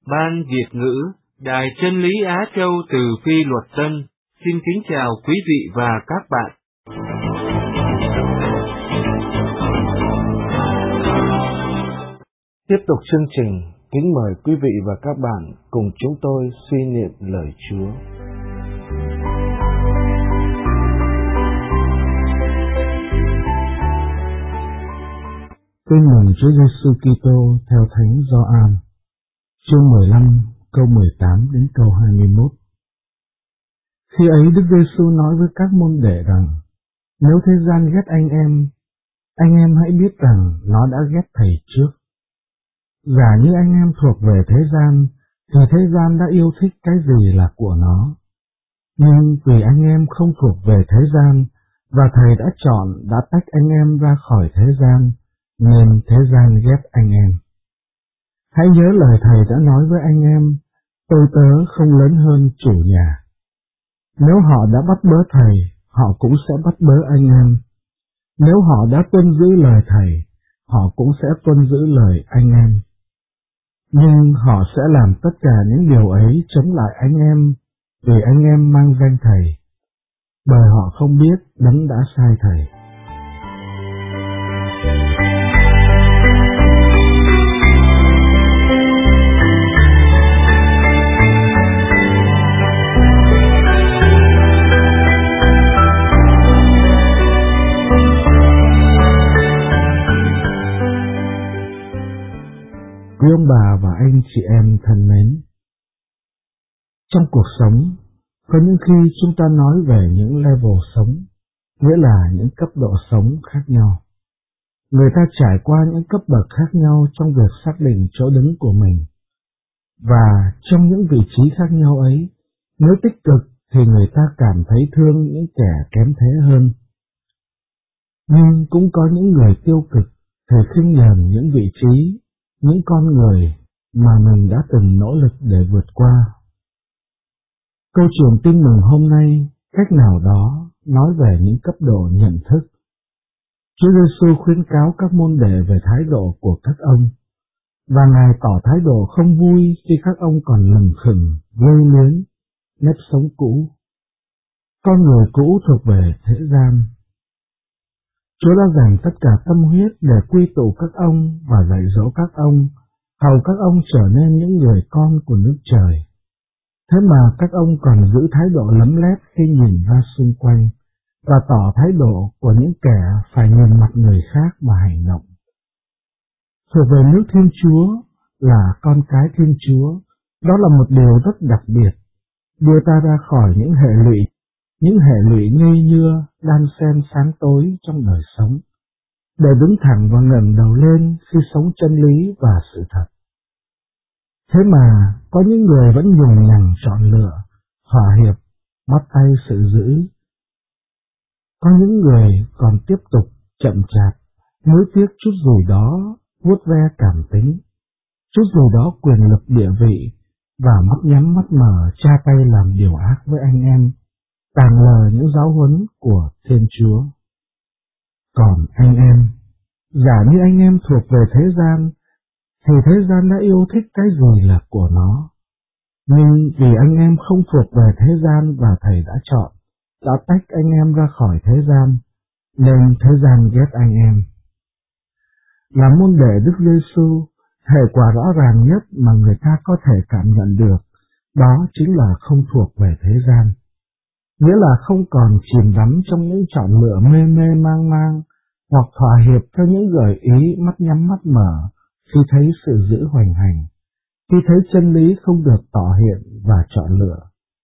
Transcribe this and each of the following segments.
Ban Việt ngữ, Đài Chân lý Á Châu từ Phi Luật Tân, xin kính chào quý vị và các bạn. Tiếp tục chương trình, kính mời quý vị và các bạn cùng chúng tôi suy niệm lời Chúa. Tin mừng Chúa Giêsu Kitô theo Thánh Gioan, chương 15, câu 18 đến câu 21. Khi ấy Đức Giêsu nói với các môn đệ rằng: nếu thế gian ghét anh em hãy biết rằng nó đã ghét Thầy trước. Giả như anh em thuộc về thế gian, thì thế gian đã yêu thích cái gì là của nó. Nhưng vì anh em không thuộc về thế gian, và Thầy đã chọn, đã tách anh em ra khỏi thế gian, nên thế gian ghét anh em. Hãy nhớ lời Thầy đã nói với anh em: tôi tớ không lớn hơn chủ nhà. Nếu họ đã bắt bớ Thầy, họ cũng sẽ bắt bớ anh em. Nếu họ đã tuân giữ lời Thầy, họ cũng sẽ tuân giữ lời anh em. Nhưng họ sẽ làm tất cả những điều ấy chống lại anh em, vì anh em mang danh Thầy, bởi họ không biết Đấng đã sai Thầy. Quý ông bà và anh chị em thân mến, trong cuộc sống, có những khi chúng ta nói về những level sống, nghĩa là những cấp độ sống khác nhau. Người ta trải qua những cấp bậc khác nhau trong việc xác định chỗ đứng của mình. Và trong những vị trí khác nhau ấy, nếu tích cực thì người ta cảm thấy thương những kẻ kém thế hơn. Nhưng cũng có những người tiêu cực thì khinh nhờn những vị trí, những con người mà mình đã từng nỗ lực để vượt qua. Câu chuyện tin mừng hôm nay cách nào đó nói về những cấp độ nhận thức. Chúa Giêsu khuyến cáo các môn đệ về thái độ của các ông, và Ngài tỏ thái độ không vui khi các ông còn lừng khừng, lưu luyến, nếp sống cũ. Con người cũ thuộc về thế gian. Chúa đã dành tất cả tâm huyết để quy tụ các ông và dạy dỗ các ông, hầu các ông trở nên những người con của nước trời. Thế mà các ông còn giữ thái độ lấm lét khi nhìn ra xung quanh, và tỏ thái độ của những kẻ phải nhìn mặt người khác mà hành động. Thuộc về nước Thiên Chúa là con cái Thiên Chúa, đó là một điều rất đặc biệt, đưa ta ra khỏi những hệ lụy ngây nhưa, đan xen sáng tối trong đời sống, để đứng thẳng và ngẩng đầu lên khi sống chân lý và sự thật. Thế mà có những người vẫn nhùng nhằng chọn lựa, thỏa hiệp, bắt tay sự dữ. Có những người còn tiếp tục chậm chạp, nuối tiếc chút gì đó, vuốt ve cảm tính, chút gì đó quyền lực địa vị, và mắt nhắm mắt mở tra tay làm điều ác với anh em, tàn lờ những giáo huấn của Thiên Chúa. Còn anh em, giả như anh em thuộc về thế gian, thì thế gian đã yêu thích cái gì là của nó. Nhưng vì anh em không thuộc về thế gian và Thầy đã chọn, đã tách anh em ra khỏi thế gian, nên thế gian ghét anh em. Là môn đệ Đức Giêsu, hệ quả rõ ràng nhất mà người ta có thể cảm nhận được, đó chính là không thuộc về thế gian. Nghĩa là không còn chìm đắm trong những chọn lựa mê mê mang mang, hoặc thỏa hiệp theo những gợi ý mắt nhắm mắt mở khi thấy sự dữ hoành hành, khi thấy chân lý không được tỏ hiện và chọn lựa.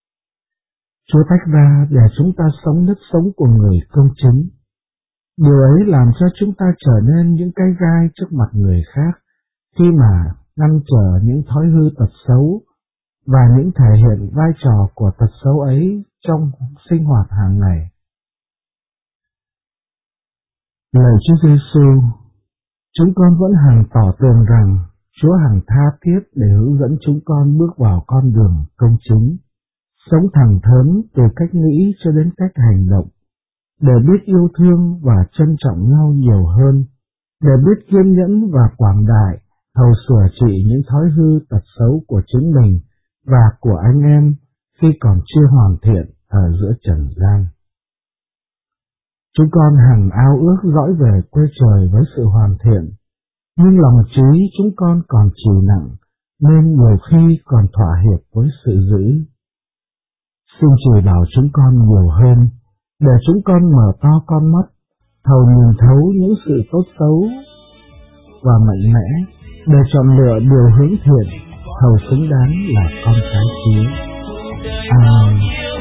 Chúa tách ra để chúng ta sống nếp sống của người công chính. Điều ấy làm cho chúng ta trở nên những cái gai trước mặt người khác khi mà ngăn trở những thói hư tật xấu và những thể hiện vai trò của tật xấu ấy trong sinh hoạt hàng ngày. Lời Chúa Giêsu, chúng con vẫn hằng tỏ tường rằng Chúa hằng tha thiết để hướng dẫn chúng con bước vào con đường công chính, sống thẳng thắn từ cách nghĩ cho đến cách hành động, để biết yêu thương và trân trọng nhau nhiều hơn, để biết kiên nhẫn và quảng đại thầu sửa trị những thói hư tật xấu của chính mình và của anh em khi còn chưa hoàn thiện ở giữa trần gian. Chúng con hằng ao ước dõi về quê trời với sự hoàn thiện, nhưng lòng trí chúng con còn trì nặng, nên nhiều khi còn thỏa hiệp với sự dữ. Xin chỉ bảo chúng con nhiều hơn, để chúng con mở to con mắt, thầu nhìn thấu những sự tốt xấu và mạnh mẽ, để chọn lựa điều hướng thiện, thầu xứng đáng là con cái Chúa. Amen.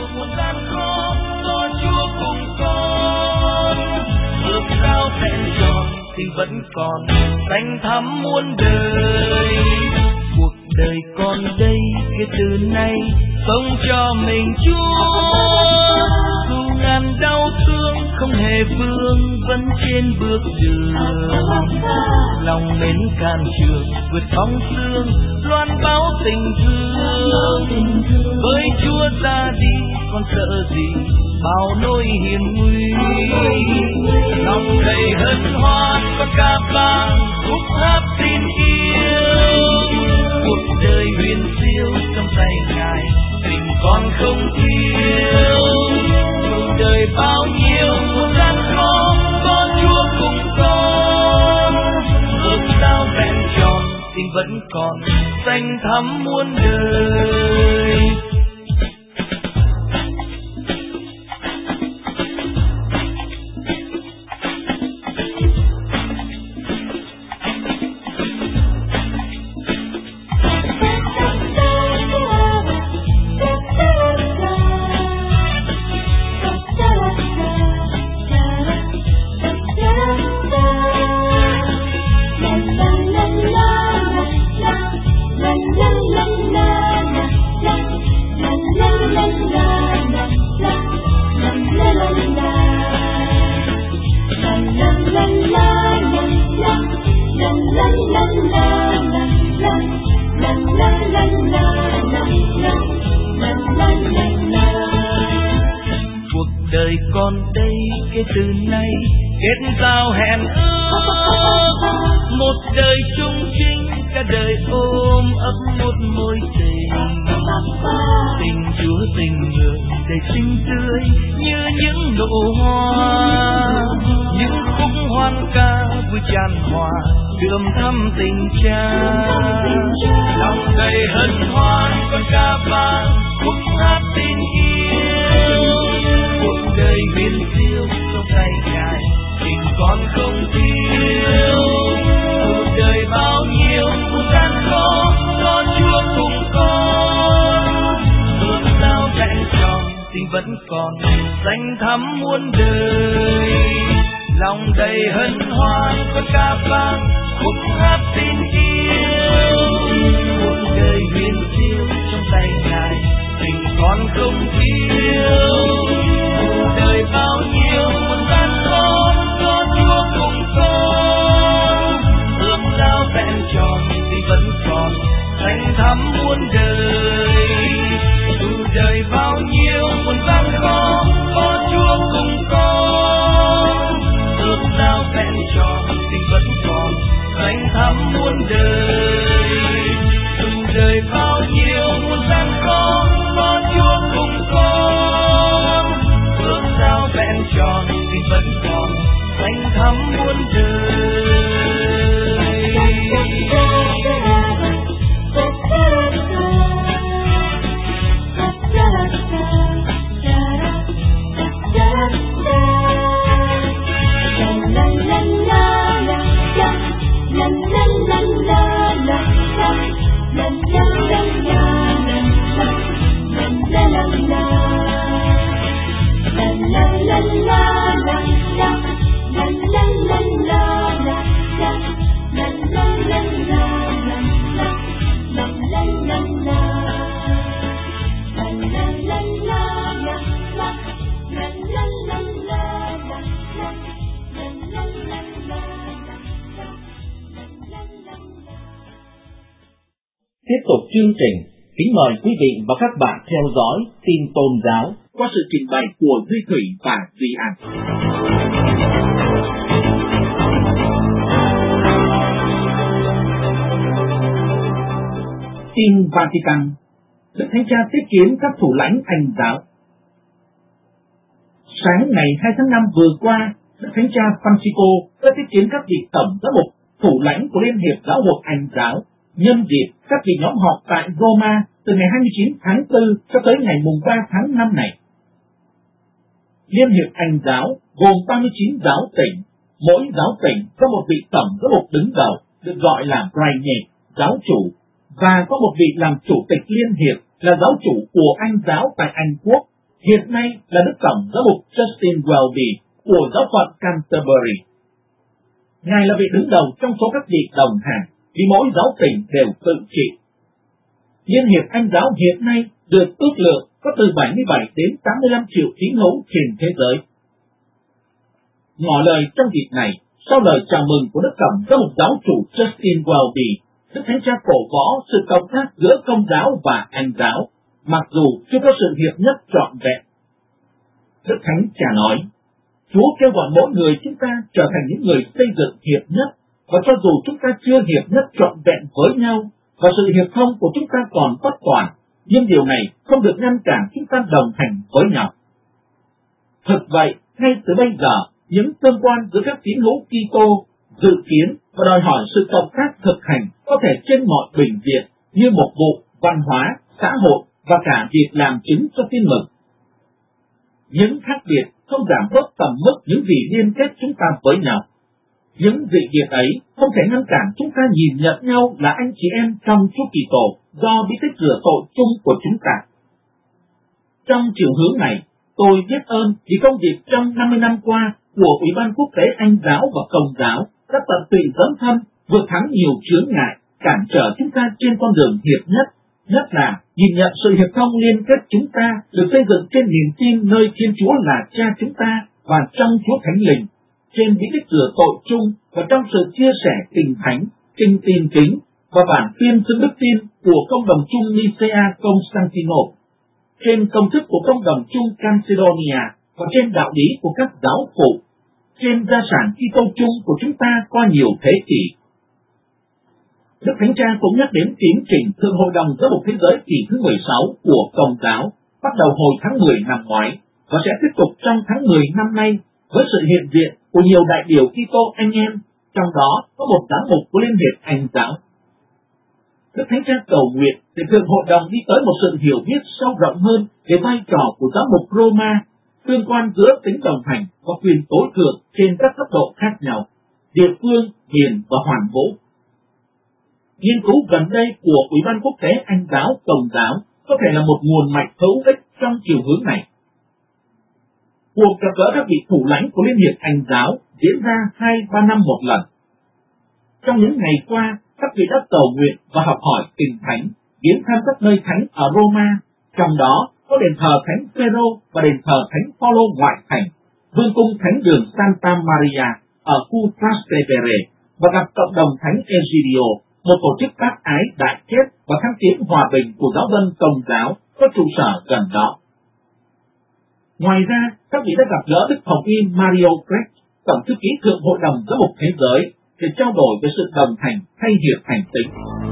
Vẫn còn xanh thắm muôn đời, cuộc đời con đây kể từ nay sống cho mình Chúa. Dù ngàn đau thương không hề vương, vẫn trên bước đường lòng mến can trường vượt bóng sương, loan báo tình thương. Với Chúa ra đi con sợ gì bao nỗi hiểm nguy, lòng đầy hân hoan có ca vang khúc hát tin yêu. Cuộc đời huyền siêu trong tay Ngài, tình con không thiếu. Cuộc đời bao nhiêu gian khó, có Chúa cùng con. Ước sao vẹn tròn, tình vẫn còn xanh thắm muôn đời. Đời con đây kể từ nay kết giao hẹn ước, một đời chung chinh cả đời ôm ấp một mối tình. Tình Chúa tình người đầy xinh tươi như những nụ hoa, những khúc hoan ca vui tràn hòa đượm thắm tình cha. Lòng đầy hân hoan con ca vang khúc hát tin yêu. Cuộc đời huyền siêu trong tay Ngài, tình con không thiếu. Cuộc đời bao nhiêu gian khó, có Chúa cùng con. Ước sao vẹn tròn, tình vẫn còn xanh thắm muôn đời. Lòng đầy hân hoan con ca vang khúc hát tin yêu. Cuộc đời huyền siêu trong tay Ngài, tình con không thiếu. Đời bao nhiêu gian khó, có Chúa cùng con. Ước sao vẹn tròn thì vẫn còn xanh thắm muôn đời. Dù đời bao nhiêu gian khó, có Chúa cùng con. Ước sao vẹn tròn thì vẫn còn xanh thắm muôn đời. Dù đời bao nhiêu gian khó, có Chúa cùng con. Ước sao vẹn tròn thì vẫn còn xanh thắm muôn đời. Tiếp tục chương trình, kính mời quý vị và các bạn theo dõi tin tôn giáo qua sự trình bày của Duy Thủy và Duy An. Tin Vatican, Đức Thánh Cha tiếp kiến các thủ lãnh Anh giáo. Sáng ngày 2 tháng 5 vừa qua, Đức Thánh Cha Francisco đã tiếp kiến các vị tổng giám mục, thủ lãnh của Liên hiệp Giáo hội Anh giáo, nhân dịp các vị nhóm họp tại Roma từ ngày 29 tháng 4 cho tới ngày 3 tháng 5 này. Liên hiệp Anh giáo gồm 39 giáo tỉnh, mỗi giáo tỉnh có một vị tổng giám mục đứng đầu, được gọi là Primate, giáo chủ, và có một vị làm chủ tịch liên hiệp là giáo chủ của Anh giáo tại Anh Quốc, hiện nay là Đức Tổng giám mục Justin Welby của giáo phận Canterbury. Ngài là vị đứng đầu trong số các vị đồng hành, vì mỗi giáo tỉnh đều tự trị. Liên hiệp Anh giáo hiện nay được ước lượng có từ 77 đến 85 triệu tín hữu trên thế giới. Ngỏ lời trong dịp này, sau lời chào mừng của Đức Tổng giám mục giáo chủ Justin Welby, Đức Thánh Cha cổ võ sự cộng tác giữa Công giáo và Anh giáo, mặc dù chưa có sự hiệp nhất trọn vẹn. Đức Thánh Cha nói, Chúa kêu gọi mỗi người chúng ta trở thành những người xây dựng hiệp nhất, và cho dù chúng ta chưa hiệp nhất trọn vẹn với nhau, và sự hiệp thông của chúng ta còn bất toàn, nhưng điều này không được ngăn cản chúng ta đồng hành với nhau. Thực vậy, ngay từ bây giờ, những tương quan giữa các tín hữu Kitô dự kiến và đòi hỏi sự cộng tác thực hành có thể trên mọi bình diện như mục vụ, văn hóa, xã hội và cả việc làm chứng cho tin mừng. Những khác biệt không giảm bớt tầm mức những gì liên kết chúng ta với nhau. Những dị biệt ấy không thể ngăn cản chúng ta nhìn nhận nhau là anh chị em trong Chúa Kitô do bí tích rửa tội chung của chúng ta. Trong chiều hướng này, tôi biết ơn vì công việc trong 50 năm qua của Ủy ban Quốc tế Anh giáo và Công giáo đã tận tụy dấn thân vượt thắng nhiều chướng ngại cản trở chúng ta trên con đường hiệp nhất là nhìn nhận sự hiệp thông liên kết chúng ta được xây dựng trên niềm tin nơi Thiên Chúa là Cha chúng ta và trong Chúa Thánh Linh, trên bí tích rửa tội chung và trong sự chia sẻ tình thánh, kinh tin kính và bản tuyên xưng đức tin của công đồng chung Nicea Constantinople, trên công thức của công đồng chung Chalcedonia và trên đạo lý của các giáo phụ, trên gia sản Kitô chung của chúng ta qua nhiều thế kỷ. Đức Thánh Cha cũng nhắc đến tiến trình Thượng Hội đồng Giáo mục Thế giới kỳ thứ 16 của Công giáo, bắt đầu hồi tháng 10 năm ngoái và sẽ tiếp tục trong tháng 10 năm nay với sự hiện diện của nhiều đại biểu Kitô anh em, trong đó có một giám mục của Liên hiệp Anh giáo. Đức Thánh Cha cầu nguyện để Thượng Hội đồng đi tới một sự hiểu biết sâu rộng hơn về vai trò của giám mục Roma, tương quan giữa tính đồng hành và quyền tối thượng trên các cấp độ khác nhau, địa phương, miền và hoàn vũ. Nghiên cứu gần đây của Ủy ban Quốc tế Anh giáo Công giáo có thể là một nguồn mạch hữu ích trong chiều hướng này. Cuộc gặp gỡ các vị thủ lãnh của Liên hiệp Anh giáo diễn ra 2-3 năm một lần. Trong những ngày qua, các vị đã cầu nguyện và học hỏi kinh thánh, viếng thăm các nơi thánh ở Roma, trong đó có đền thờ Thánh Phêrô và đền thờ Thánh Phaolô ngoại thành, vương cung Thánh đường Santa Maria ở khu Trastevere và gặp cộng đồng Thánh Egidio, một tổ chức bác ái đại kết và thăng tiến hòa bình của giáo dân Công giáo có trụ sở gần đó. Ngoài ra, các vị đã gặp gỡ Đức Hồng Y Mario Grech, Tổng thư ký Thượng Hội đồng Giáo mục Thế giới, để trao đổi về sự đồng hành hay hiệp hành tính.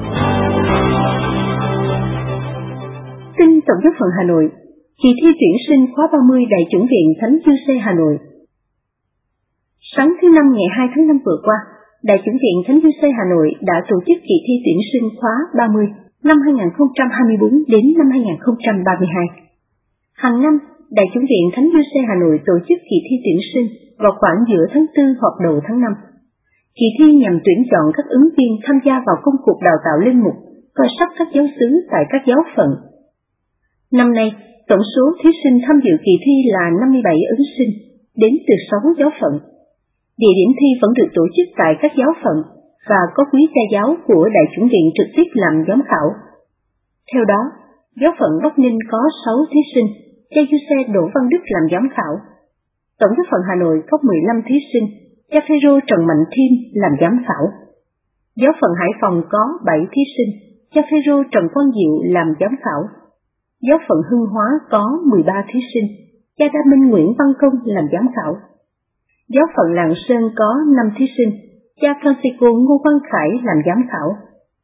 Tin Tổng giáo phận Hà Nội, kỳ thi tuyển sinh khóa 30 Đại chủng viện Thánh Giuse Hà Nội. Sáng thứ Năm ngày 2 tháng 5 vừa qua, Đại chủng viện Thánh Giuse Hà Nội đã tổ chức kỳ thi tuyển sinh khóa 30 năm 2024 đến năm 2032. Hàng năm, Đại chủng viện Thánh Giuse Hà Nội tổ chức kỳ thi tuyển sinh vào khoảng giữa tháng 4 hoặc đầu tháng 5. Kỳ thi nhằm tuyển chọn các ứng viên tham gia vào công cuộc đào tạo linh mục, coi sóc các giáo xứ tại các giáo phận. Năm nay, tổng số thí sinh tham dự kỳ thi là 57 ứng sinh, đến từ 6 giáo phận. Địa điểm thi vẫn được tổ chức tại các giáo phận và có quý cha giáo của Đại chủng viện trực tiếp làm giám khảo. Theo đó, giáo phận Bắc Ninh có 6 thí sinh, cha Giuse Đỗ Văn Đức làm giám khảo. Tổng giáo phận Hà Nội có 15 thí sinh, cha Phêrô Trần Mạnh Thiên làm giám khảo. Giáo phận Hải Phòng có 7 thí sinh, cha Phêrô Trần Quang Diệu làm giám khảo. Giáo phận Hưng Hóa có 13 thí sinh, cha Đa Minh Nguyễn Văn Công làm giám khảo. Giáo phận Lạng Sơn có 5 thí sinh, cha Francisco Ngô Quang Khải làm giám khảo.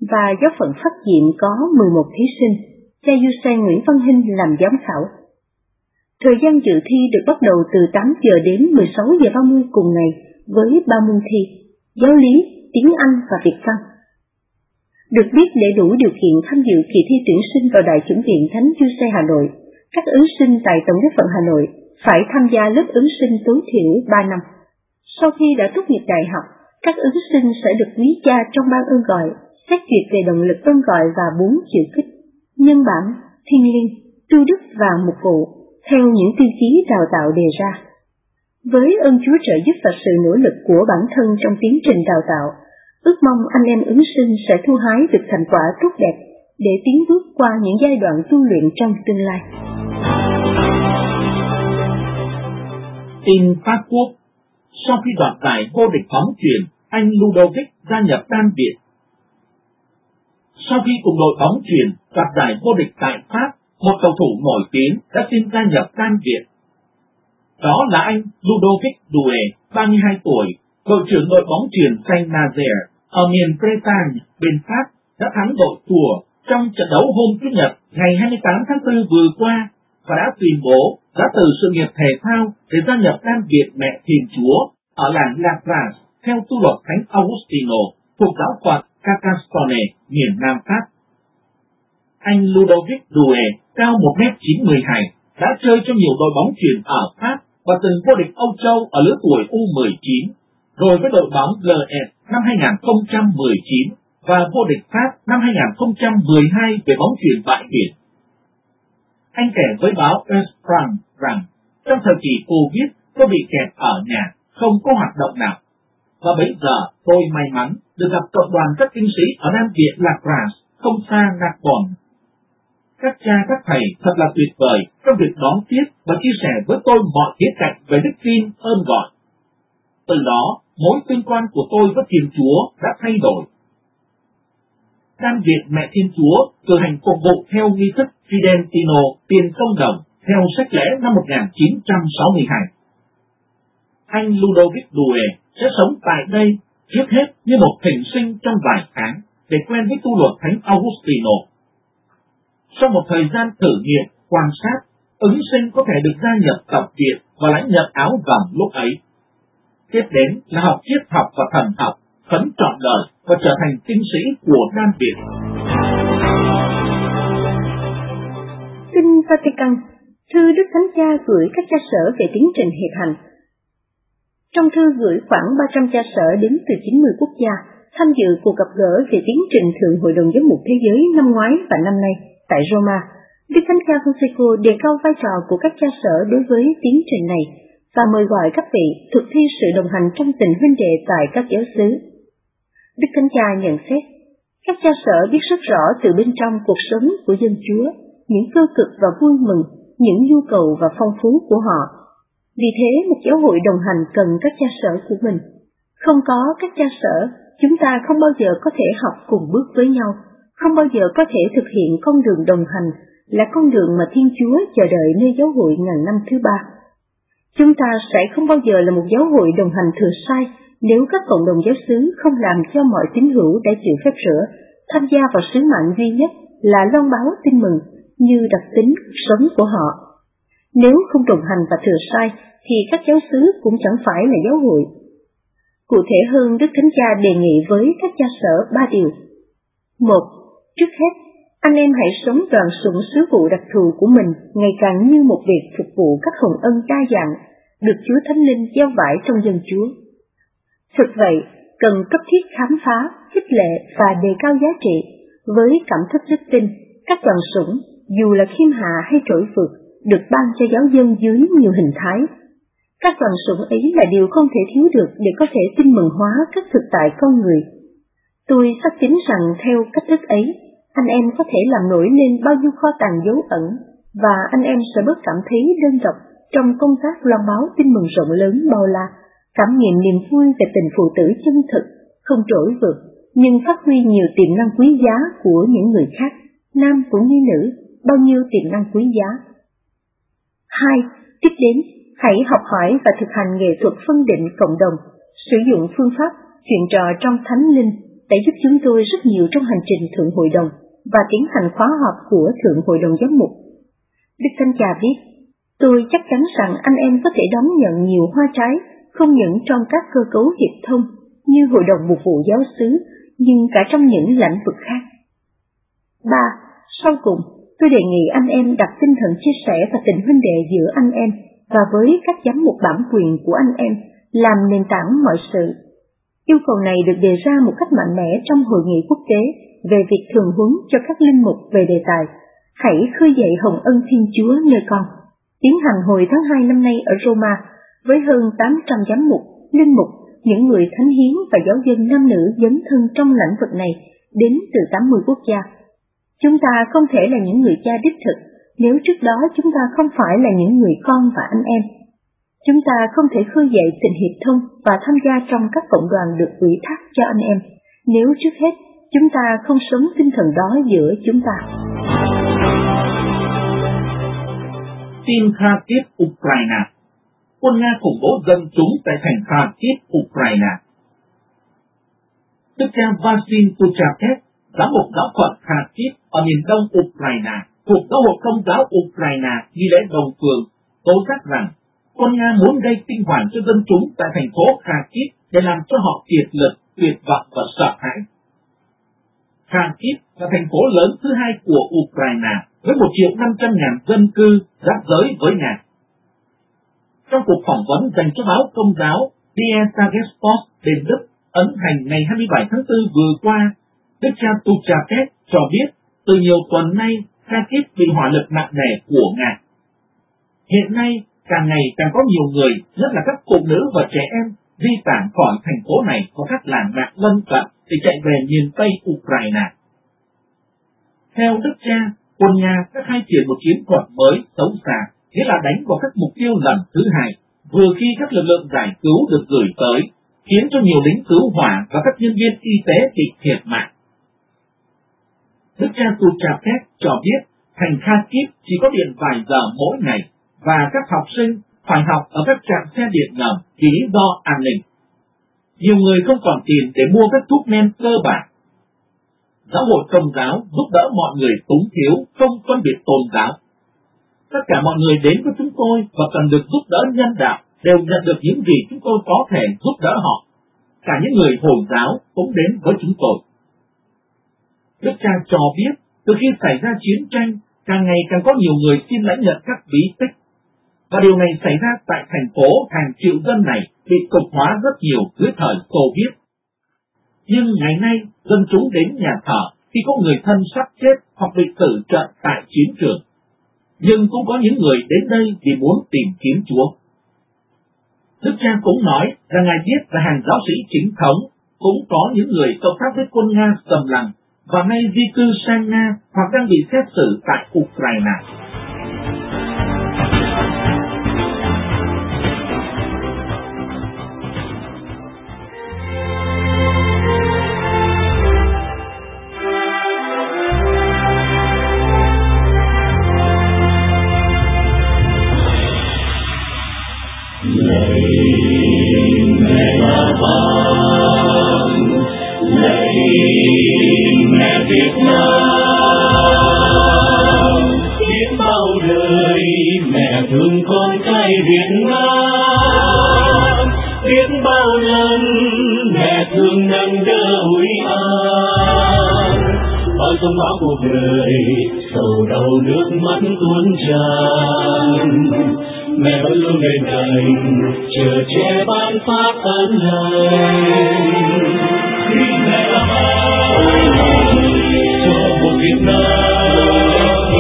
và giáo phận phát diệm có 11 thí sinh, cha Du Xe Nguyễn Văn Hinh làm giám khảo. Thời gian dự thi được bắt đầu từ 8 giờ đến 16 giờ 30 cùng ngày với 3 môn thi, giáo lý, tiếng Anh và Việt văn. Được biết để đủ điều kiện tham dự kỳ thi tuyển sinh vào Đại chủng viện Thánh Du Xe Hà Nội, các ứng sinh tại Tổng giáo phận Hà Nội phải tham gia lớp ứng sinh tối thiểu 3 năm. Sau khi đã tốt nghiệp đại học, các ứng sinh sẽ được quý cha trong ban ơn gọi, xét duyệt về động lực ơn gọi và 4 chữ kích, nhân bản, thiêng liêng, tu đức và mục vụ, theo những tiêu chí đào tạo đề ra. Với ơn Chúa trợ giúp và sự nỗ lực của bản thân trong tiến trình đào tạo, ước mong anh em ứng sinh sẽ thu hái được thành quả tốt đẹp để tiến bước qua những giai đoạn tu luyện trong tương lai. Tin Pháp Quốc. Sau khi đoạt giải vô địch bóng chuyền, anh Ludovic gia nhập Đan Viện. Sau khi cùng đội bóng chuyền đoạt giải vô địch tại Pháp, một cầu thủ nổi tiếng đã xin gia nhập Đan Viện. Đó là anh Ludovic Doué, 32 tuổi, đội trưởng đội bóng chuyền Saint-Nazaire ở miền Bretagne bên Pháp, đã thắng đội Tours trong trận đấu hôm Chủ nhật ngày 28 tháng 4 vừa qua và đã tuyên bố đã từ sự nghiệp thể thao để gia nhập Đan Viện Mẹ Thiên Chúa ở làng La Grasse theo tu luật Thánh Augustino thuộc giáo phận Carcassonne, miền Nam Pháp. Anh Ludovic Doué cao 1m92, đã chơi cho nhiều đội bóng chuyền ở Pháp và từng vô địch Âu Châu ở lứa tuổi U19, rồi với đội bóng LS năm 2019 và vô địch Pháp năm 2012 về bóng chuyền bãi biển. Anh kể với báo Esprang rằng trong thời kỳ Covid tôi bị kẹt ở nhà, không có hoạt động nào. Và bây giờ tôi may mắn được gặp cộng đoàn các kinh sĩ ở Đan Viện La Grasse, không xa Narbonne. Các cha các thầy thật là tuyệt vời trong việc đón tiếp và chia sẻ với tôi mọi khía cạnh về đức tin ơn gọi. Từ đó, mối tương quan của tôi với Thiên Chúa đã thay đổi. Đan Viện Mẹ Thiên Chúa cử hành phục vụ theo nghi thức Fidentino tiền công đồng theo sách lễ năm 1962. Anh Ludovic Doué sẽ sống tại đây trước hết như một thỉnh sinh trong vài tháng để quen với tu luật Thánh Augustino. Sau một thời gian thử nghiệm, quan sát, ứng sinh có thể được gia nhập tập viện và lãnh nhận áo vàng lúc ấy. Tiếp đến là học triết học và thần học, phấn trọn đời và trở thành kinh sĩ của Đan Viện. Kinh Vatican, thư Đức Thánh Cha gửi các cha sở về tiến trình hiệp hành. Trong thư gửi khoảng 300 cha sở đến từ 90 quốc gia tham dự cuộc gặp gỡ về tiến trình Thượng Hội đồng Giám mục Thế giới năm ngoái và năm nay tại Roma, Đức Thánh Cha Francisco đề cao vai trò của các cha sở đối với tiến trình này và mời gọi các vị thực thi sự đồng hành trong tình huynh đệ tại các giáo xứ. Đức Thánh Cha nhận xét, các cha sở biết rất rõ từ bên trong cuộc sống của dân Chúa, những cơ cực và vui mừng, những nhu cầu và phong phú của họ. Vì thế, một giáo hội đồng hành cần các cha sở của mình. Không có các cha sở, chúng ta không bao giờ có thể học cùng bước với nhau, không bao giờ có thể thực hiện con đường đồng hành là con đường mà Thiên Chúa chờ đợi nơi giáo hội ngàn năm thứ ba. Chúng ta sẽ không bao giờ là một giáo hội đồng hành thừa sai nếu các cộng đồng giáo xứ không làm cho mọi tín hữu đã chịu phép rửa, tham gia vào sứ mạng duy nhất là loan báo tin mừng như đặc tính cuộc sống của họ. Nếu không đồng hành và thừa sai thì các giáo xứ cũng chẳng phải là giáo hội. Cụ thể hơn, Đức Thánh Cha đề nghị với các cha sở 3 điều. 1. Trước hết, anh em hãy sống đoàn sủng sứ vụ đặc thù của mình ngày càng như một việc phục vụ các hồng ân đa dạng, được Chúa Thánh Linh gieo vải trong dân Chúa. Thực vậy, cần cấp thiết khám phá, khích lệ và đề cao giá trị với cảm thức đức tin. Các đoàn sủng, dù là khiêm hạ hay trỗi vượt, được ban cho giáo dân dưới nhiều hình thái. Các đoàn sủng ấy là điều không thể thiếu được để có thể tin mừng hóa các thực tại con người. Tôi xác tín rằng theo cách thức ấy, anh em có thể làm nổi lên bao nhiêu kho tàng dấu ẩn và anh em sẽ bớt cảm thấy đơn độc trong công tác loan báo tin mừng rộng lớn bao la, cảm nghiệm niềm vui về tình phụ tử chân thực, không trỗi vượt, nhưng phát huy nhiều tiềm năng quý giá của những người khác, nam cũng như nữ, bao nhiêu tiềm năng quý giá. 2. Tiếp đến, hãy học hỏi và thực hành nghệ thuật phân định cộng đồng, sử dụng phương pháp chuyện trò trong thánh linh, đã giúp chúng tôi rất nhiều trong hành trình Thượng Hội đồng và tiến hành khóa họp của Thượng Hội đồng Giám mục. Đức Thánh Cha viết, tôi chắc chắn rằng anh em có thể đón nhận nhiều hoa trái, không những trong các cơ cấu hiệp thông như Hội đồng Mục vụ Giáo xứ, nhưng cả trong những lĩnh vực khác. 3. Sau cùng, tôi đề nghị anh em đặt tinh thần chia sẻ và tình huynh đệ giữa anh em và với các giám mục bản quyền của anh em làm nền tảng mọi sự. Yêu cầu này được đề ra một cách mạnh mẽ trong hội nghị quốc tế về việc thường huấn cho các linh mục về đề tài hãy khơi dậy hồng ân Thiên Chúa nơi con, tiến hành hồi tháng 2 năm nay ở Roma với hơn 800 giám mục, linh mục, những người thánh hiến và giáo dân nam nữ dấn thân trong lĩnh vực này đến từ 80 quốc gia. Chúng ta không thể là những người cha đích thực nếu trước đó chúng ta không phải là những người con và anh em. Chúng ta không thể khơi dậy tình hiệp thông và tham gia trong các cộng đoàn được ủy thác cho anh em nếu trước hết chúng ta không sống tinh thần đó giữa chúng ta. Tin Kharkiv, Ukraine. Quân Nga khủng bố dân chúng tại thành Kharkiv, Ukraine. Đức cha Vasil Puchakev, giám mục giáo phận Kharkiv ở miền đông Ukraine, thuộc giáo hội Công giáo Ukraine nghi lễ Đồng Phường, tố giác rằng quân Nga muốn gây kinh hoàng cho dân chúng tại thành phố Kharkiv để làm cho họ kiệt lực, tuyệt vọng và sợ hãi. Kharkiv là thành phố lớn thứ hai của Ukraine với 1.500.000 dân cư giáp giới với Nga. Trong cuộc phỏng vấn dành cho báo Công giáo Die Tagespost bên Đức ấn hành ngày 27 tháng 4 vừa qua, Đức cha Puchakev cho biết từ nhiều tuần nay Kharkiv bị hỏa lực nặng nề của Nga. Hiện nay, càng ngày càng có nhiều người, nhất là các phụ nữ và trẻ em, di tản khỏi thành phố này và các làng mạc lân cận để chạy về miền Tây Ukraine. Theo Đức cha, quân Nga đã khai triển một chiến thuật mới xấu xa, nghĩa là đánh vào các mục tiêu lần thứ hai, vừa khi các lực lượng giải cứu được gửi tới, khiến cho nhiều lính cứu hỏa và các nhân viên y tế bị thiệt mạng. Đức cha Puchakev cho biết thành Kharkiv chỉ có điện vài giờ mỗi ngày và các học sinh phải học ở các trạm xe điện ngầm vì lý do an ninh. Nhiều người không còn tiền để mua các thuốc men cơ bản. Giáo hội Công giáo giúp đỡ mọi người túng thiếu, không phân biệt tôn giáo. Tất cả mọi người đến với chúng tôi và cần được giúp đỡ nhân đạo đều nhận được những gì chúng tôi có thể giúp đỡ họ. Cả những người Hồi giáo cũng đến với chúng tôi. Đức cha cho biết, từ khi xảy ra chiến tranh, càng ngày càng có nhiều người xin lãnh nhận các bí tích. Và điều này xảy ra tại thành phố hàng triệu dân này bị cực hóa rất nhiều dưới thời Xô Viết. Nhưng ngày nay, dân chúng đến nhà thờ khi có người thân sắp chết hoặc bị tử trận tại chiến trường. Nhưng cũng có những người đến đây vì muốn tìm kiếm Chúa. Đức cha cũng nói là Ngài biết là hàng giáo sĩ chính thống cũng có những người cộng tác với quân Nga xâm lăng và nay di cư sang Nga hoặc đang bị xét xử tại Ukraine. thương con cái Việt Nam, biết bao lần mẹ thương nâng đỡ ủi an, bao sông bão cuộc đời sầu đau nước mắt tuôn tràn, mẹ vẫn luôn bên cạnh chờ che ban phát ơn lành. Khi mẹ là ơn cho một Việt Nam,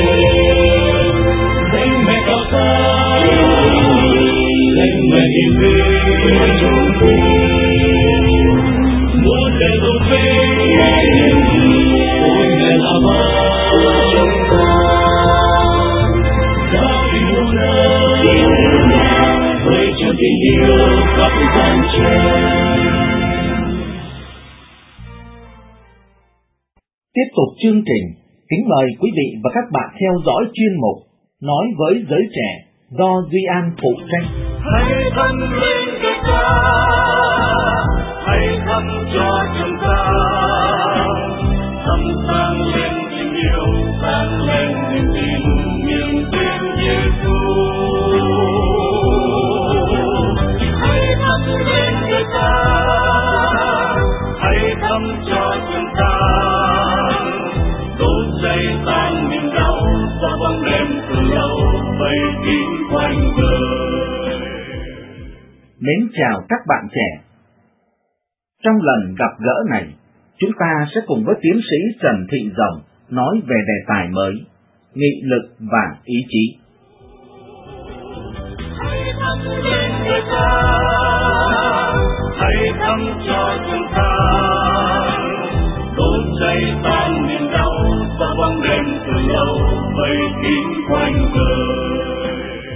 danh mẹ cao sang, danh mẹ hiền vinh, muôn đời tôn vinh, ôi mẹ là ơn. Giáo tình luôn ơn, với cho tình yêu khắp gian trời. Tiếp tục chương trình, kính mời quý vị và các bạn theo dõi chuyên mục Nói với giới trẻ do Duy An phụ trách. Hãy thân lên Đức Cha, hãy thắp cho chúng ta thầm vang lên tình yêu, vang lên niềm tin nghiêng tin Giêsu. Hãy thắp lên người ta, hãy thắp cho chúng ta, đốt cháy tan niềm đau, cho bóng đêm từ lâu vây kín quanh đời. Mến chào các bạn trẻ. Trong lần gặp gỡ này, chúng ta sẽ cùng với tiến sĩ Trần Thị Rồng nói về đề tài mới, nghị lực và ý chí. Hãy thắp lên người ta, hãy thắp cho chúng ta, đốt cháy tan niềm đau, cho bóng đêm từ lâu vây kín quanh đời.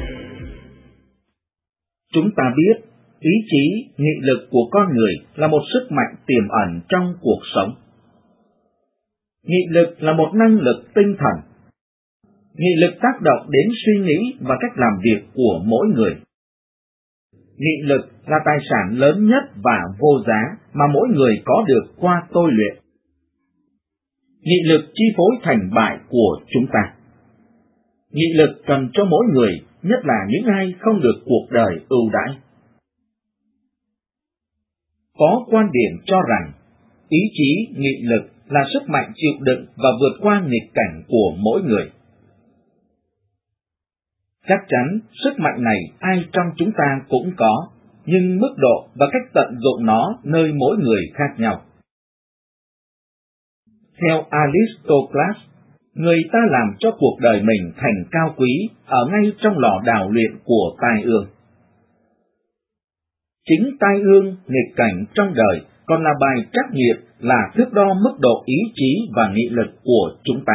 Chúng ta biết, ý chí, nghị lực của con người là một sức mạnh tiềm ẩn trong cuộc sống. Nghị lực là một năng lực tinh thần. Nghị lực tác động đến suy nghĩ và cách làm việc của mỗi người. Nghị lực là tài sản lớn nhất và vô giá mà mỗi người có được qua tôi luyện. Nghị lực chi phối thành bại của chúng ta. Nghị lực cần cho mỗi người, nhất là những ai không được cuộc đời ưu đãi. Có quan điểm cho rằng, ý chí, nghị lực là sức mạnh chịu đựng và vượt qua nghịch cảnh của mỗi người. Chắc chắn, sức mạnh này ai trong chúng ta cũng có, nhưng mức độ và cách tận dụng nó nơi mỗi người khác nhau. Theo Aristocles, người ta làm cho cuộc đời mình thành cao quý ở ngay trong lò đào luyện của tai ương. Chính tai ương, nghịch cảnh trong đời còn là bài trắc nghiệm, là thước đo mức độ ý chí và nghị lực của chúng ta.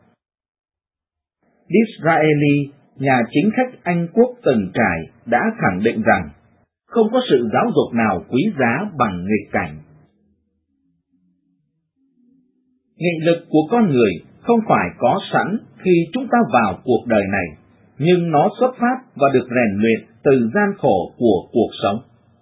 Disraeli, nhà chính khách Anh quốc từng trải, đã khẳng định rằng không có sự giáo dục nào quý giá bằng nghịch cảnh. Nghị lực của con người không phải có sẵn khi chúng ta vào cuộc đời này, nhưng nó xuất phát và được rèn luyện từ gian khổ của cuộc sống.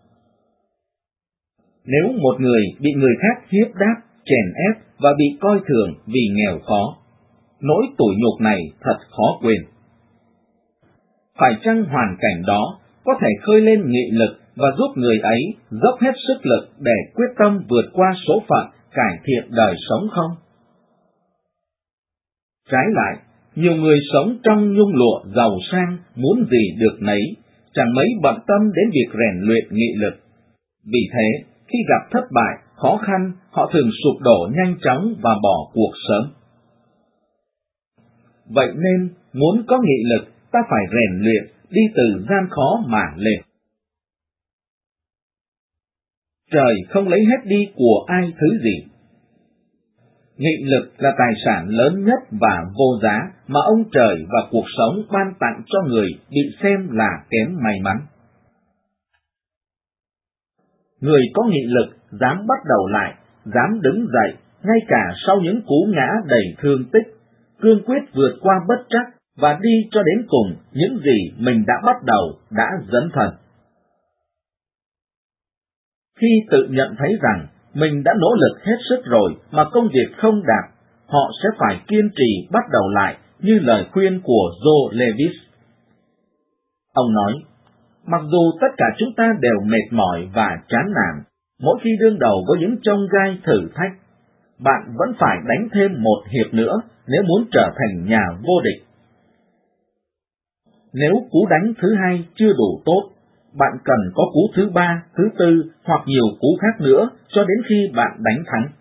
Nếu một người bị người khác hiếp đáp, chèn ép và bị coi thường vì nghèo khó, nỗi tủi nhục này thật khó quên. Phải chăng hoàn cảnh đó có thể khơi lên nghị lực và giúp người ấy dốc hết sức lực để quyết tâm vượt qua số phận, cải thiện đời sống không? Trái lại, nhiều người sống trong nhung lụa giàu sang, muốn gì được nấy, chẳng mấy bận tâm đến việc rèn luyện nghị lực. Vì thế, khi gặp thất bại, khó khăn, họ thường sụp đổ nhanh chóng và bỏ cuộc sớm. Vậy nên, muốn có nghị lực, ta phải rèn luyện, đi từ gian khó mà lên. Trời không lấy hết đi của ai thứ gì. Nghị lực là tài sản lớn nhất và vô giá mà ông trời và cuộc sống ban tặng cho người bị xem là kém may mắn. Người có nghị lực dám bắt đầu lại, dám đứng dậy, ngay cả sau những cú ngã đầy thương tích, cương quyết vượt qua bất trắc và đi cho đến cùng những gì mình đã bắt đầu, đã dấn thân. Khi tự nhận thấy rằng mình đã nỗ lực hết sức rồi mà công việc không đạt, họ sẽ phải kiên trì bắt đầu lại như lời khuyên của Joe Levis. Ông nói, mặc dù tất cả chúng ta đều mệt mỏi và chán nản, mỗi khi đương đầu với những chông gai thử thách, bạn vẫn phải đánh thêm một hiệp nữa nếu muốn trở thành nhà vô địch. Nếu cú đánh thứ hai chưa đủ tốt, bạn cần có cú thứ ba, thứ tư hoặc nhiều cú khác nữa cho đến khi bạn đánh thắng.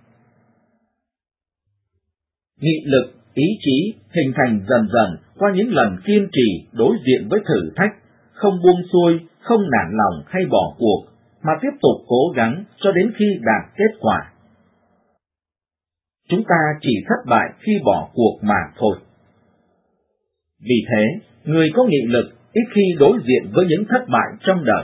Nghị lực, ý chí hình thành dần dần qua những lần kiên trì đối diện với thử thách, không buông xuôi, không nản lòng hay bỏ cuộc, mà tiếp tục cố gắng cho đến khi đạt kết quả. Chúng ta chỉ thất bại khi bỏ cuộc mà thôi. Vì thế, người có nghị lực ít khi đối diện với những thất bại trong đời.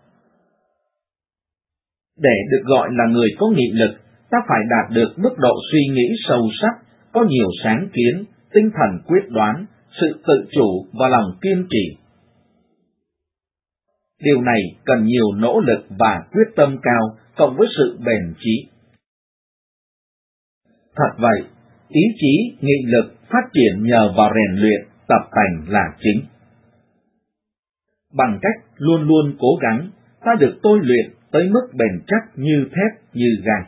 Để được gọi là người có nghị lực, ta phải đạt được mức độ suy nghĩ sâu sắc, có nhiều sáng kiến, tinh thần quyết đoán, sự tự chủ và lòng kiên trì. Điều này cần nhiều nỗ lực và quyết tâm cao, cộng với sự bền chí. Thật vậy, ý chí, nghị lực phát triển nhờ vào rèn luyện, tập tành là chính. Bằng cách luôn luôn cố gắng, ta được tôi luyện tới mức bền chắc như thép, như gai.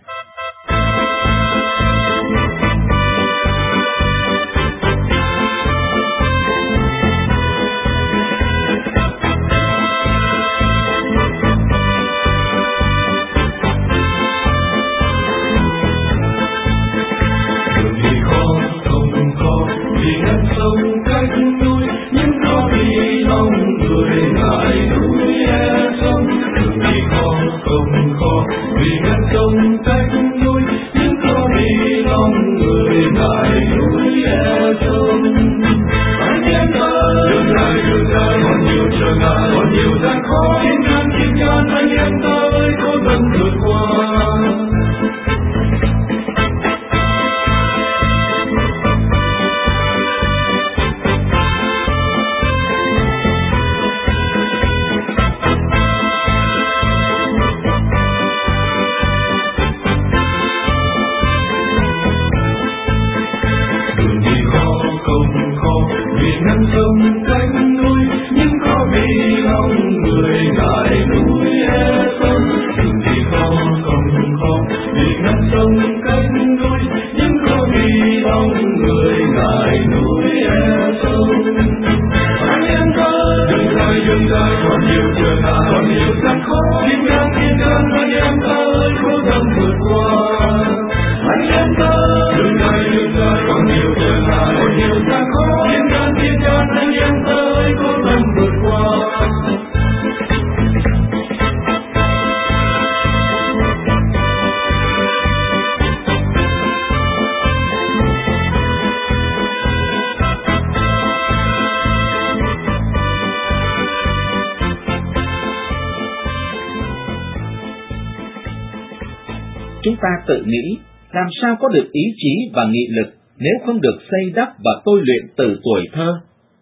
Chúng ta tự nghĩ, làm sao có được ý chí và nghị lực nếu không được xây đắp và tôi luyện từ tuổi thơ?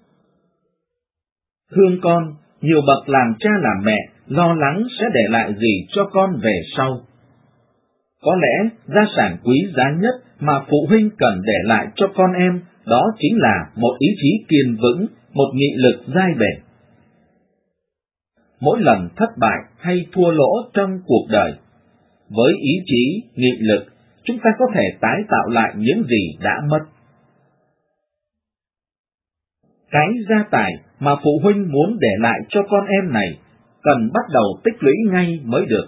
Thương con, nhiều bậc làm cha làm mẹ lo lắng sẽ để lại gì cho con về sau. Có lẽ gia sản quý giá nhất mà phụ huynh cần để lại cho con em đó chính là một ý chí kiên vững, một nghị lực dai bền. Mỗi lần thất bại hay thua lỗ trong cuộc đời, với ý chí, nghị lực, chúng ta có thể tái tạo lại những gì đã mất. Cái gia tài mà phụ huynh muốn để lại cho con em này cần bắt đầu tích lũy ngay mới được.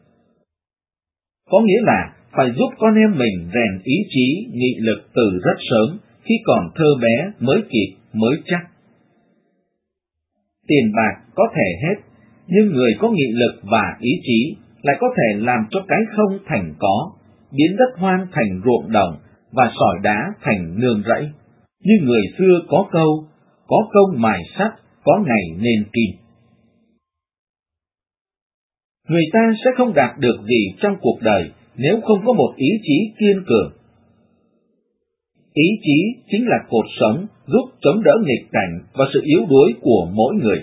Có nghĩa là phải giúp con em mình rèn ý chí, nghị lực từ rất sớm, khi còn thơ bé mới kịp, mới chắc. Tiền bạc có thể hết, nhưng người có nghị lực và ý chí lại có thể làm cho cái không thành có, biến đất hoang thành ruộng đồng và sỏi đá thành nương rẫy. Như người xưa có câu, có công mài sắt, có ngày nên kim. Người ta sẽ không đạt được gì trong cuộc đời nếu không có một ý chí kiên cường. Ý chí chính là cột sống giúp chống đỡ nghịch cảnh và sự yếu đuối của mỗi người.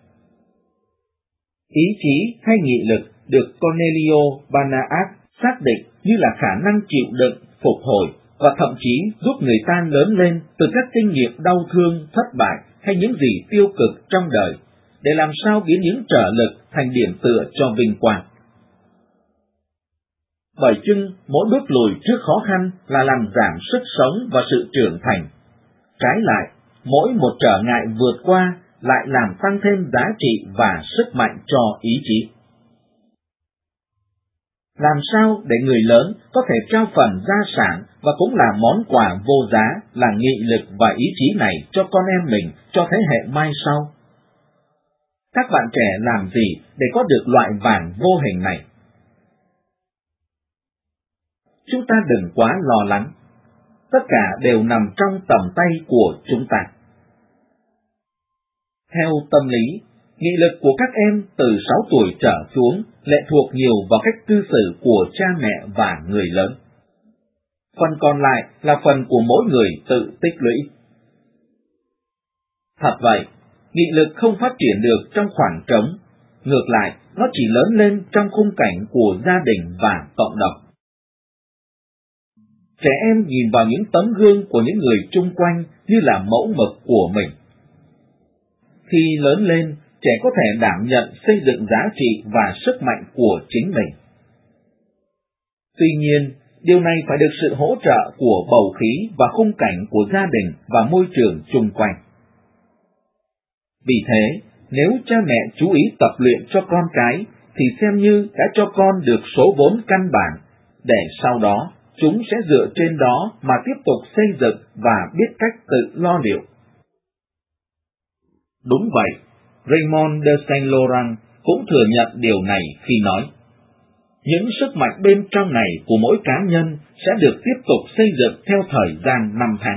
Ý chí hay nghị lực được Cornelio Banach xác định như là khả năng chịu đựng, phục hồi và thậm chí giúp người ta lớn lên từ các kinh nghiệm đau thương, thất bại hay những gì tiêu cực trong đời, để làm sao biến những trở lực thành điểm tựa cho vinh quang. Bởi chưng mỗi bước lùi trước khó khăn là làm giảm sức sống và sự trưởng thành. Trái lại, mỗi một trở ngại vượt qua lại làm tăng thêm giá trị và sức mạnh cho ý chí. Làm sao để người lớn có thể trao phần gia sản và cũng là món quà vô giá là nghị lực và ý chí này cho con em mình, cho thế hệ mai sau? Các bạn trẻ làm gì để có được loại vàng vô hình này? Chúng ta đừng quá lo lắng. Tất cả đều nằm trong tầm tay của chúng ta. Theo tâm lý, nghị lực của các em từ 6 tuổi trở xuống lệ thuộc nhiều vào cách cư xử của cha mẹ và người lớn. Phần còn lại là phần của mỗi người tự tích lũy. Thật vậy, nghị lực không phát triển được trong khoảng trống, ngược lại, nó chỉ lớn lên trong khung cảnh của gia đình và cộng đồng. trẻ em nhìn vào những tấm gương của những người chung quanh như là mẫu mực của mình. Khi lớn lên, trẻ có thể đảm nhận xây dựng giá trị và sức mạnh của chính mình. Tuy nhiên, điều này phải được sự hỗ trợ của bầu khí và khung cảnh của gia đình và môi trường chung quanh. Vì thế, nếu cha mẹ chú ý tập luyện cho con cái, thì xem như đã cho con được số vốn căn bản, để sau đó chúng sẽ dựa trên đó mà tiếp tục xây dựng và biết cách tự lo liệu. Đúng vậy, Raymond de Saint-Laurent cũng thừa nhận điều này khi nói, những sức mạnh bên trong này của mỗi cá nhân sẽ được tiếp tục xây dựng theo thời gian 5 tháng.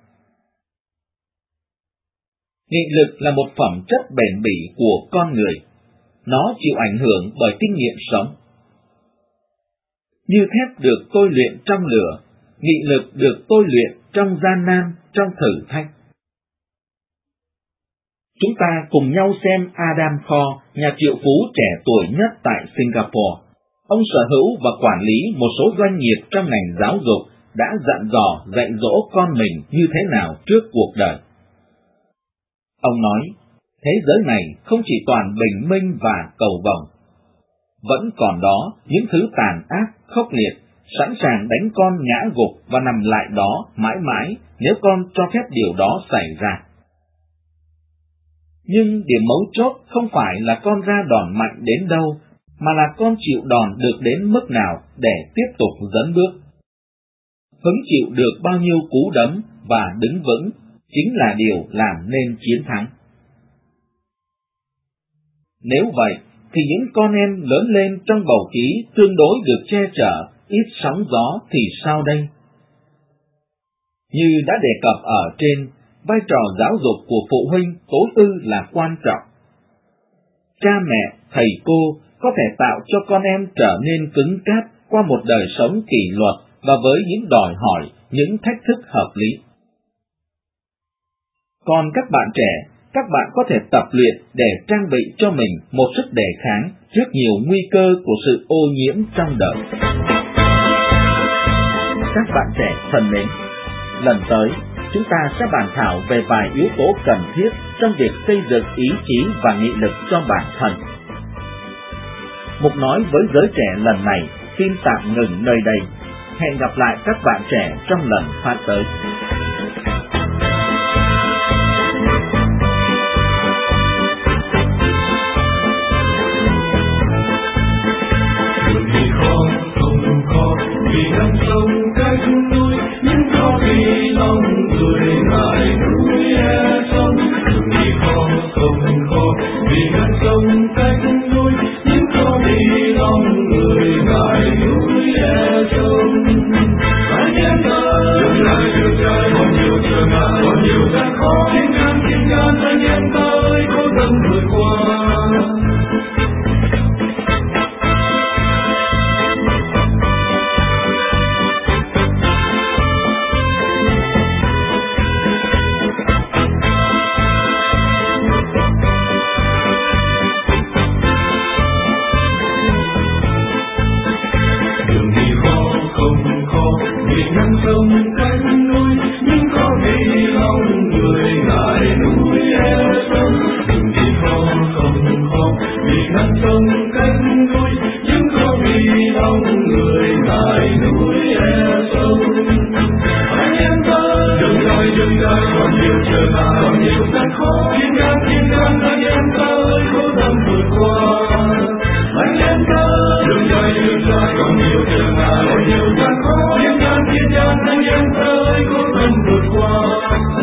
Nghị lực là một phẩm chất bền bỉ của con người. Nó chịu ảnh hưởng bởi kinh nghiệm sống. Như thép được tôi luyện trong lửa, nghị lực được tôi luyện trong gian nan, trong thử thách. Chúng ta cùng nhau xem Adam Kho, nhà triệu phú trẻ tuổi nhất tại Singapore. Ông sở hữu và quản lý một số doanh nghiệp trong ngành giáo dục đã dặn dò dạy dỗ con mình như thế nào trước cuộc đời. Ông nói, thế giới này không chỉ toàn bình minh và cầu vồng. Vẫn còn đó những thứ tàn ác, khốc liệt, sẵn sàng đánh con ngã gục và nằm lại đó mãi mãi nếu con cho phép điều đó xảy ra. Nhưng điểm mấu chốt không phải là con ra đòn mạnh đến đâu, mà là con chịu đòn được đến mức nào để tiếp tục dẫn bước. Hứng chịu được bao nhiêu cú đấm và đứng vững chính là điều làm nên chiến thắng. Nếu vậy, thì những con em lớn lên trong bầu khí tương đối được che chở, ít sóng gió thì sao đây? Như đã đề cập ở trên, vai trò giáo dục của phụ huynh tối ư là quan trọng. Cha mẹ, thầy cô có thể tạo cho con em trở nên cứng cáp qua một đời sống kỷ luật và với những đòi hỏi, những thách thức hợp lý. Còn các bạn trẻ, các bạn có thể tập luyện để trang bị cho mình một sức đề kháng trước nhiều nguy cơ của sự ô nhiễm trong đời. Các bạn trẻ thân mến, lần tới chúng ta sẽ bàn thảo về vài yếu tố cần thiết trong việc xây dựng ý chí và nghị lực cho bản thân. Mục nói với giới trẻ lần này xin tạm ngừng nơi đây. Hẹn gặp lại các bạn trẻ trong lần phát tới. Vì ngăn sông cách núi, nhưng có vì lòng người ngại núi e sông. Đừng vì khó không khó, vì ngăn sông cách núi, nhưng có vì lòng người ngại núi e sông. Anh em ơi, đường dài còn nhiều trở ngại, còn nhiều gian khó, kiên can anh em ơi, cố gắng vượt qua. Sông cách núi, nhưng có vì lòng người ngại núi e sông. Đừng vì khó không khó, vì ngăn sông cách núi, nhưng có vì lòng người ngại núi e sông. Anh em ơi, đường dài còn nhiều trở ngại, còn nhiều gian khó, kiên can anh em ơi, cố gắng vượt qua. Anh em ơi, đường dài còn nhiều trở ngại, còn nhiều gian khó, kiên can anh em ơi, cố gắng vượt qua.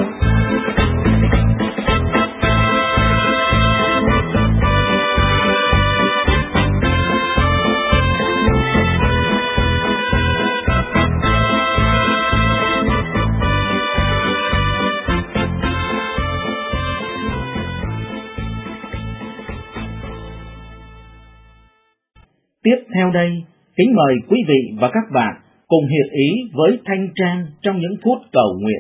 Tiếp theo đây, kính mời quý vị và các bạn cùng hiệp ý với Thanh Trang trong những phút cầu nguyện.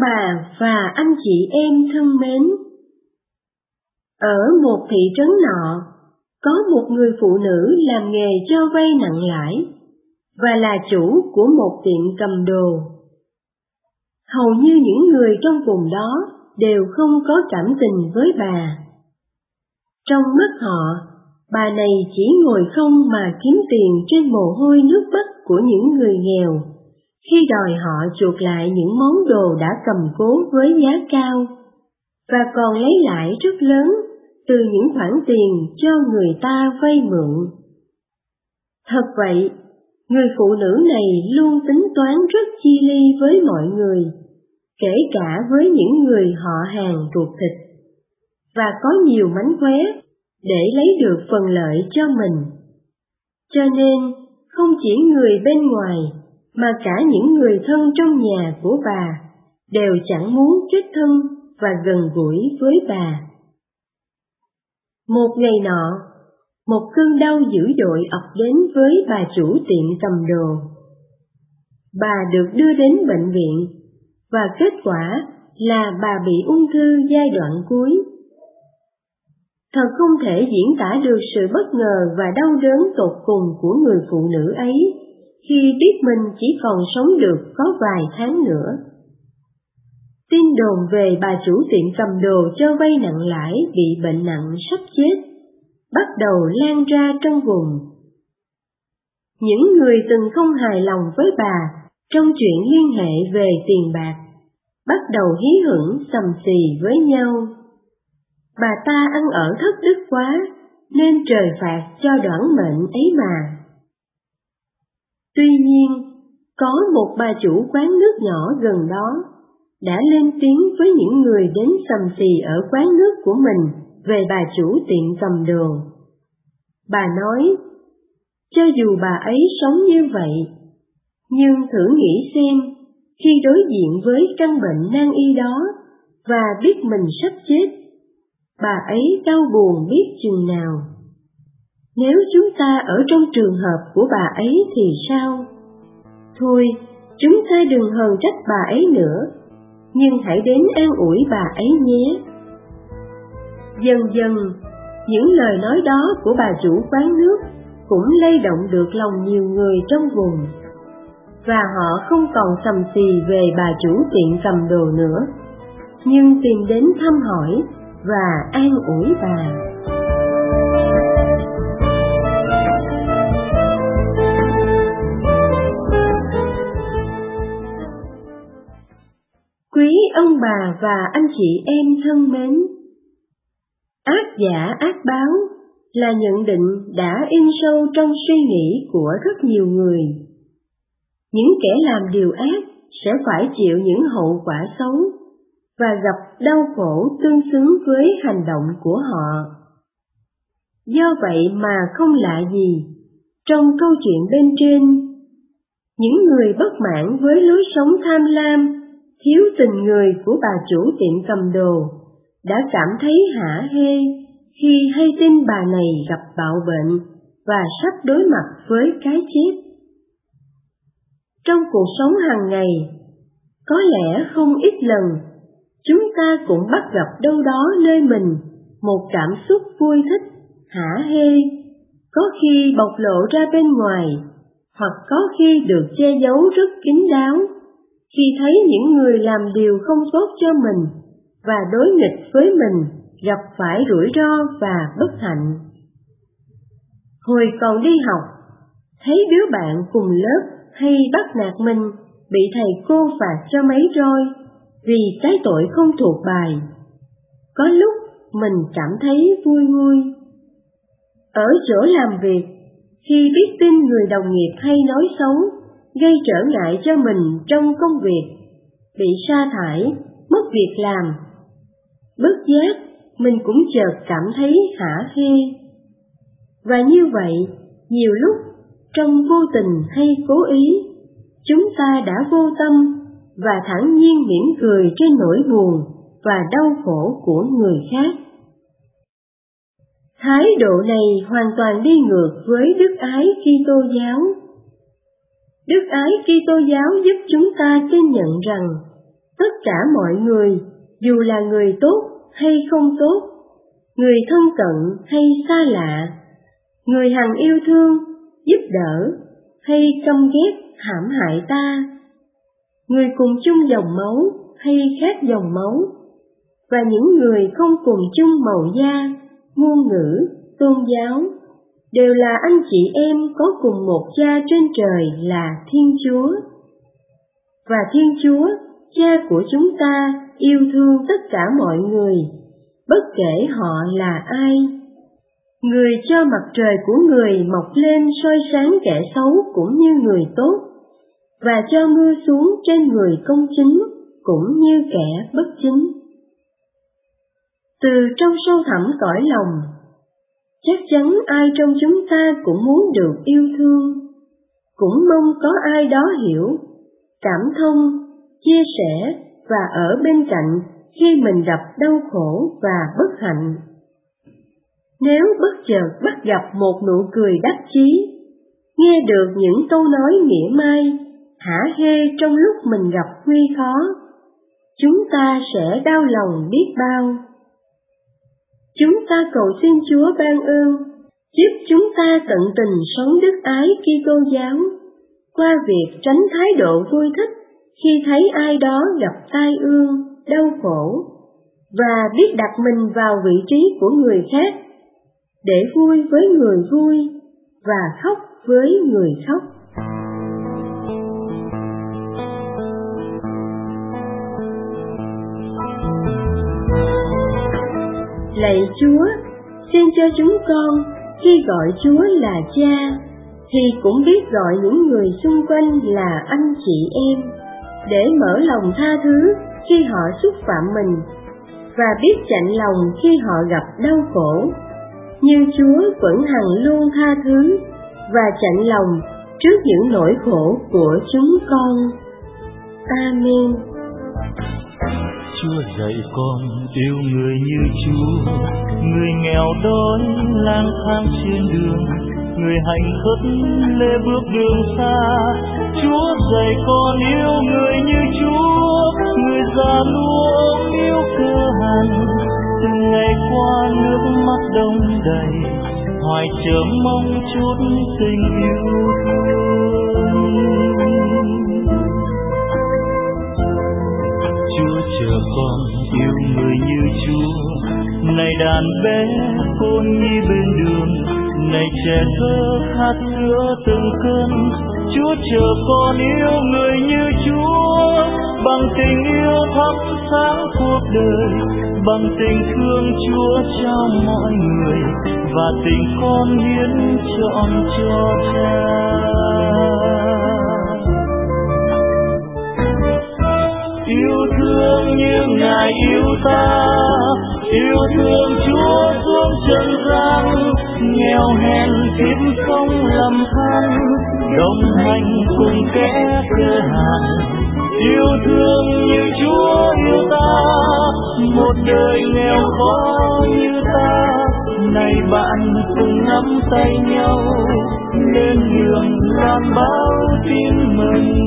bà và anh chị em thân mến, ở một thị trấn nọ, có một người phụ nữ làm nghề cho vay nặng lãi và là chủ của một tiệm cầm đồ. Hầu như những người trong vùng đó đều không có cảm tình với bà. Trong mắt họ, bà này chỉ ngồi không mà kiếm tiền trên mồ hôi nước mắt của những người nghèo, khi đòi họ chuộc lại những món đồ đã cầm cố với giá cao, và còn lấy lãi rất lớn từ những khoản tiền cho người ta vay mượn. Thật vậy, người phụ nữ này luôn tính toán rất chi ly với mọi người, kể cả với những người họ hàng ruột thịt, và có nhiều mánh khóe để lấy được phần lợi cho mình. Cho nên, không chỉ người bên ngoài, mà cả những người thân trong nhà của bà đều chẳng muốn kết thân và gần gũi với bà. Một ngày nọ, một cơn đau dữ dội ập đến với bà chủ tiệm cầm đồ. Bà được đưa đến bệnh viện, và kết quả là bà bị ung thư giai đoạn cuối. Thật không thể diễn tả được sự bất ngờ và đau đớn tột cùng của người phụ nữ ấy khi biết mình chỉ còn sống được có vài tháng nữa. Tin đồn về bà chủ tiệm cầm đồ cho vay nặng lãi bị bệnh nặng sắp chết bắt đầu lan ra trong vùng. Những người từng không hài lòng với bà trong chuyện liên hệ về tiền bạc bắt đầu hí hửng sầm xì với nhau. Bà ta ăn ở thất đức quá, nên trời phạt cho đoản mệnh ấy mà. Tuy nhiên, có một bà chủ quán nước nhỏ gần đó đã lên tiếng với những người đến sầm xì ở quán nước của mình về bà chủ tiệm cầm đồ. Bà nói, cho dù bà ấy sống như vậy, nhưng thử nghĩ xem, khi đối diện với căn bệnh nan y đó và biết mình sắp chết, bà ấy đau buồn biết chừng nào. Nếu chúng ta ở trong trường hợp của bà ấy thì sao? Thôi, chúng ta đừng hờn trách bà ấy nữa, nhưng hãy đến an ủi bà ấy nhé. Dần dần, những lời nói đó của bà chủ quán nước cũng lay động được lòng nhiều người trong vùng, và họ không còn sầm xì về bà chủ tiệm cầm đồ nữa, nhưng tìm đến thăm hỏi và an ủi bà. Quý ông bà và anh chị em thân mến, ác giả ác báo là nhận định đã in sâu trong suy nghĩ của rất nhiều người. Những kẻ làm điều ác sẽ phải chịu những hậu quả xấu và gặp đau khổ tương xứng với hành động của họ. Do vậy mà không lạ gì, trong câu chuyện bên trên, những người bất mãn với lối sống tham lam, thiếu tình người của bà chủ tiệm cầm đồ đã cảm thấy hả hê khi hay tin bà này gặp bạo bệnh và sắp đối mặt với cái chết. Trong cuộc sống hàng ngày, có lẽ không ít lần, chúng ta cũng bắt gặp đâu đó nơi mình một cảm xúc vui thích, hả hê, có khi bộc lộ ra bên ngoài, hoặc có khi được che giấu rất kín đáo, khi thấy những người làm điều không tốt cho mình và đối nghịch với mình gặp phải rủi ro và bất hạnh. Hồi còn đi học, thấy đứa bạn cùng lớp hay bắt nạt mình bị thầy cô phạt cho mấy roi vì cái tội không thuộc bài, có lúc mình cảm thấy vui vui. Ở chỗ làm việc, khi biết tin người đồng nghiệp hay nói xấu, gây trở ngại cho mình trong công việc, bị sa thải, mất việc làm, bất giác mình cũng chợt cảm thấy hả hê. Và như vậy, nhiều lúc, trong vô tình hay cố ý, chúng ta đã vô tâm và thản nhiên mỉm cười trên nỗi buồn và đau khổ của người khác. Thái độ này hoàn toàn đi ngược với đức ái Kitô giáo. Đức ái Kitô giáo giúp chúng ta tin nhận rằng tất cả mọi người, dù là người tốt hay không tốt, người thân cận hay xa lạ, người hằng yêu thương, giúp đỡ hay căm ghét hãm hại ta, người cùng chung dòng máu hay khác dòng máu, và những người không cùng chung màu da, ngôn ngữ, tôn giáo, đều là anh chị em có cùng một cha trên trời là Thiên Chúa. Và Thiên Chúa, cha của chúng ta, yêu thương tất cả mọi người, bất kể họ là ai. Người cho mặt trời của người mọc lên soi sáng kẻ xấu cũng như người tốt, và cho mưa xuống trên người công chính cũng như kẻ bất chính. Từ trong sâu thẳm cõi lòng, chắc chắn ai trong chúng ta cũng muốn được yêu thương, cũng mong có ai đó hiểu, cảm thông, chia sẻ và ở bên cạnh khi mình gặp đau khổ và bất hạnh. Nếu bất chợt bắt gặp một nụ cười đắc chí, nghe được những câu nói mỉa mai, hả hê trong lúc mình gặp nguy khó, chúng ta sẽ đau lòng biết bao. Chúng ta cầu xin Chúa ban ơn, giúp chúng ta tận tình sống đức ái Kitô giáo, qua việc tránh thái độ vui thích khi thấy ai đó gặp tai ương, đau khổ, và biết đặt mình vào vị trí của người khác, để vui với người vui và khóc với người khóc. Lạy Chúa, xin cho chúng con khi gọi Chúa là Cha, thì cũng biết gọi những người xung quanh là anh chị em, để mở lòng tha thứ khi họ xúc phạm mình, và biết chạnh lòng khi họ gặp đau khổ, như Chúa vẫn hằng luôn tha thứ và chạnh lòng trước những nỗi khổ của chúng con. Amen. Chúa dạy con yêu người như Chúa, người nghèo đói lang thang trên đường, người hành khất lê bước đường xa. Chúa dạy con yêu người như Chúa, người già nua yêu cơ hàn. Từng ngày qua nước mắt đông đầy, hoài chờ mong chút tình yêu thương. Chúa chờ con yêu người như Chúa, này đàn bé cô nhi bên đường, này trẻ thơ khát sữa từng cơn. Chúa chờ con yêu người như Chúa, bằng tình yêu thắp sáng cuộc đời, bằng tình thương Chúa trao mọi người, và tình con hiến trọn cho Cha. Yêu thương như Ngài yêu ta, yêu thương Chúa xuống trần gian, nghèo hèn kiếp không lầm than, đồng hành cùng kẻ cơ hàn. Yêu thương như Chúa yêu ta, một đời nghèo khó như ta, này bạn cùng nắm tay nhau, lên đường loan báo tin mừng.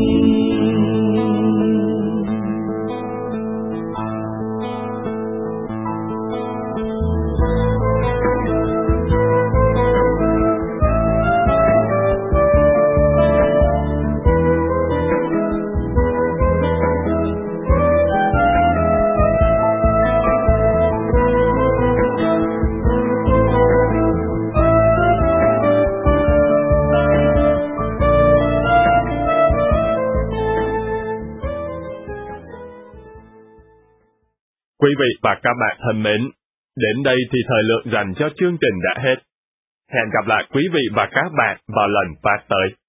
Quý vị và các bạn thân mến, đến đây thì thời lượng dành cho chương trình đã hết. Hẹn gặp lại quý vị và các bạn vào lần phát tới.